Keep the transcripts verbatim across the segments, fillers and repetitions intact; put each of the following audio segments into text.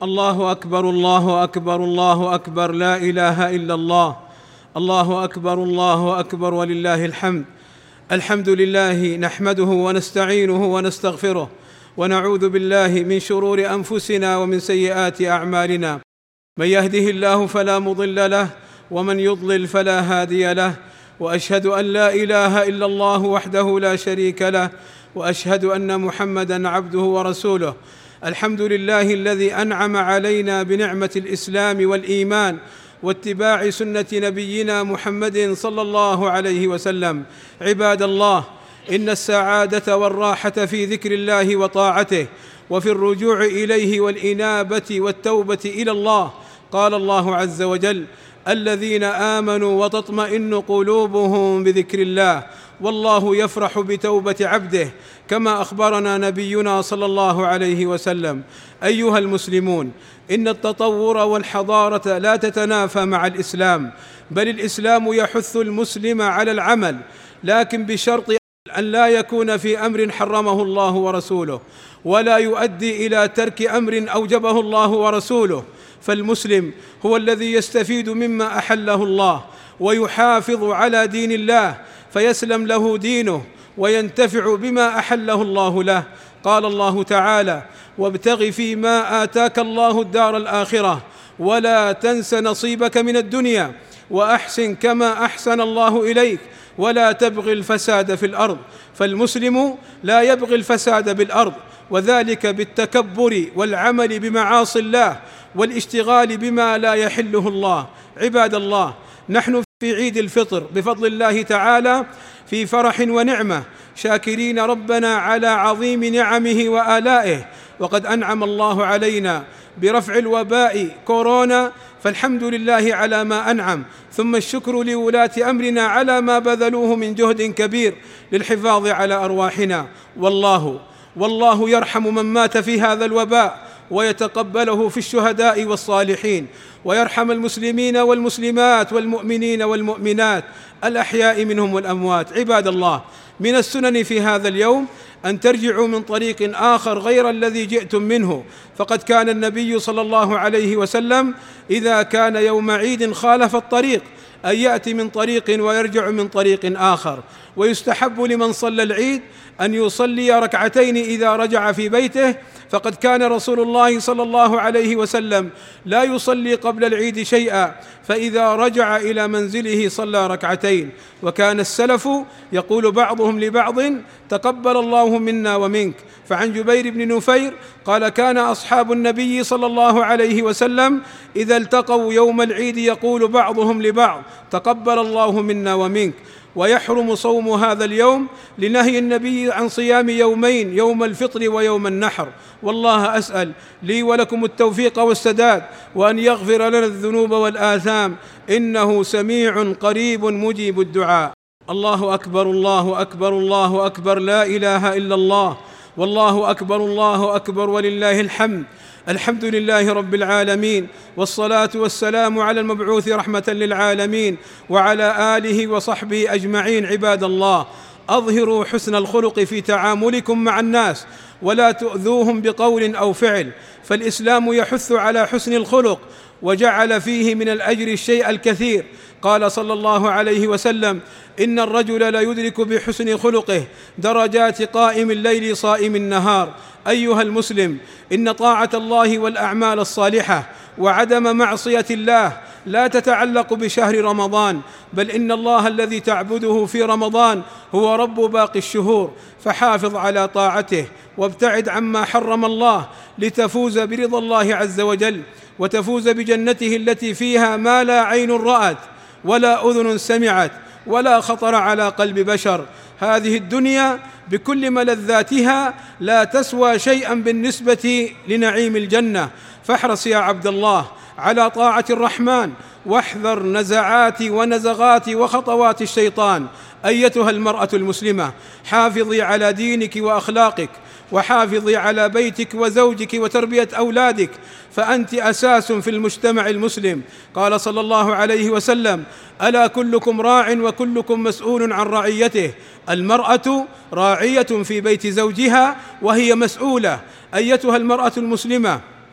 الله أكبر الله أكبر الله أكبر، لا إله إلا الله. الله أكبر الله أكبر ولله الحمد. الحمد لله نحمده ونستعينه ونستغفره، ونعوذ بالله من شرور أنفسنا ومن سيئات أعمالنا. من يهده الله فلا مضل له، ومن يضلل فلا هادي له. وأشهد أن لا إله إلا الله وحده لا شريك له، وأشهد أن محمدًا عبده ورسوله. الحمد لله الذي أنعم علينا بنعمة الإسلام والإيمان واتباع سنة نبينا محمد صلى الله عليه وسلم. عباد الله، إن السعادة والراحة في ذكر الله وطاعته، وفي الرجوع إليه والإنابة والتوبة إلى الله. قال الله عز وجل: الذين آمنوا وتطمئن قلوبهم بذكر الله، والله يفرح بتوبة عبده، كما أخبرنا نبينا صلى الله عليه وسلم. أيها المسلمون، إن التطور والحضارة لا تتنافى مع الإسلام، بل الإسلام يحث المسلم على العمل، لكن بشرط أن لا يكون في أمر حرمه الله ورسوله، ولا يؤدي إلى ترك أمر أوجبه الله ورسوله. فالمسلم هو الذي يستفيد مما أحله الله، ويحافظ على دين الله، فيسلم له دينه وينتفع بما أحله الله له. قال الله تعالى: وابتغ فيما آتاك الله الدار الآخرة، ولا تنس نصيبك من الدنيا، وأحسن كما أحسن الله إليك، ولا تبغ الفساد في الأرض. فالمسلم لا يبغي الفساد بالأرض، وذلك بالتكبر والعمل بمعاصي الله والاشتغال بما لا يحله الله. عباد الله، نحن في عيد الفطر بفضل الله تعالى في فرح ونعمة، شاكرين ربنا على عظيم نعمه وآلائه، وقد أنعم الله علينا برفع الوباء كورونا، فالحمد لله على ما أنعم، ثم الشكر لولاة أمرنا على ما بذلوه من جهد كبير للحفاظ على أرواحنا. والله والله يرحم من مات في هذا الوباء، ويتقبله في الشهداء والصالحين، ويرحم المسلمين والمسلمات والمؤمنين والمؤمنات الأحياء منهم والأموات. عباد الله، من السنن في هذا اليوم أن ترجعوا من طريق آخر غير الذي جئتم منه، فقد كان النبي صلى الله عليه وسلم إذا كان يوم عيد خالف الطريق أن يأتي من طريق ويرجع من طريق آخر. ويستحب لمن صلى العيد أن يصلي ركعتين إذا رجع في بيته، فقد كان رسول الله صلى الله عليه وسلم لا يصلي قبل العيد شيئا، فإذا رجع إلى منزله صلى ركعتين. وكان السلف يقول بعضهم لبعض: تقبل الله منا ومنك. فعن جبير بن نفير قال: كان أصحاب النبي صلى الله عليه وسلم إذا التقوا يوم العيد يقول بعضهم لبعض: تقبل الله منا ومنك. ويحرم صوم هذا اليوم لنهي النبي عن صيام يومين، يوم الفطر ويوم النحر. والله أسأل لي ولكم التوفيق والسداد، وأن يغفر لنا الذنوب والآثام، إنه سميع قريب مجيب الدعاء. الله أكبر الله أكبر الله أكبر، لا إله إلا الله. والله أكبر الله أكبر ولله الحمد. الحمد لله رب العالمين، والصلاة والسلام على المبعوث رحمة للعالمين، وعلى آله وصحبه أجمعين. عباد الله، أظهروا حسن الخلق في تعاملكم مع الناس، ولا تؤذوهم بقول أو فعل، فالإسلام يحث على حسن الخلق، وجعل فيه من الأجر الشيء الكثير. قال صلى الله عليه وسلم: إن الرجل لا يدرك بحسن خلقه درجات قائم الليل صائم النهار. أيها المسلم، إن طاعة الله والأعمال الصالحة وعدم معصية الله لا تتعلق بشهر رمضان، بل إن الله الذي تعبده في رمضان هو رب باقي الشهور، فحافظ على طاعته وابتعد عما حرم الله لتفوز برضا الله عز وجل، وتفوز بجنته التي فيها ما لا عين رأت ولا أذن سمعت ولا خطر على قلب بشر. هذه الدنيا بكل ملذاتها لا تسوى شيئا بالنسبة لنعيم الجنة. فاحرص يا عبد الله على طاعة الرحمن، واحذر نزعات ونزغات وخطوات الشيطان. أيتها المرأة المسلمة، حافظي على دينك وأخلاقك، وحافظي على بيتك وزوجك وتربية أولادك، فأنت أساس في المجتمع المسلم. قال صلى الله عليه وسلم: ألا كلكم راع وكلكم مسؤول عن رعيته. المرأة راعية في بيت زوجها وهي مسؤولة. أيتها المرأة المسلمة،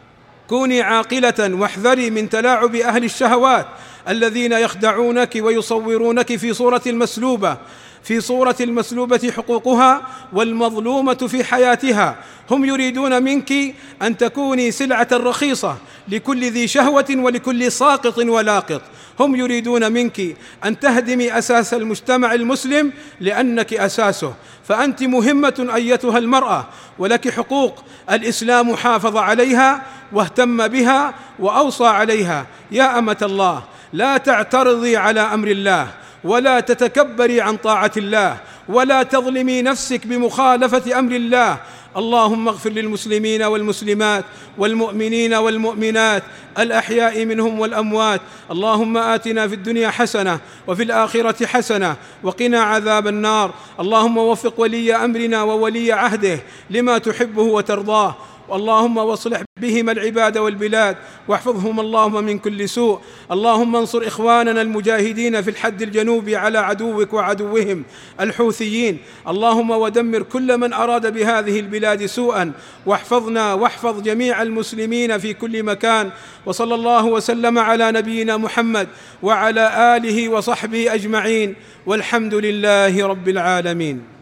كوني عاقلة واحذري من تلاعب أهل الشهوات الذين يخدعونك ويصورونك في صورة المسلوبة في صورة المسلوبة حقوقها والمظلومة في حياتها. هم يريدون منك أن تكوني سلعة رخيصة لكل ذي شهوة ولكل ساقط ولاقط. هم يريدون منك أن تهدمي أساس المجتمع المسلم لأنك أساسه. فأنت مهمة أيتها المرأة، ولك حقوق الإسلام حافظ عليها واهتم بها وأوصى عليها. يا أمة الله، لا تعترضي على أمر الله، ولا تتكبري عن طاعة الله، ولا تظلمي نفسك بمخالفة أمر الله. اللهم اغفر للمسلمين والمسلمات والمؤمنين والمؤمنات الأحياء منهم والأموات. اللهم آتنا في الدنيا حسنة وفي الآخرة حسنة وقنا عذاب النار. اللهم وفق ولي أمرنا وولي عهده لما تحبه وترضاه، اللهم واصلح بهما العباد والبلاد واحفظهم اللهم من كل سوء. اللهم انصر إخواننا المجاهدين في الحد الجنوبي على عدوك وعدوهم الحوثيين. اللهم ودمر كل من أراد بهذه البلاد سوءا، واحفظنا واحفظ جميع المسلمين في كل مكان. وصلى الله وسلم على نبينا محمد وعلى آله وصحبه أجمعين، والحمد لله رب العالمين.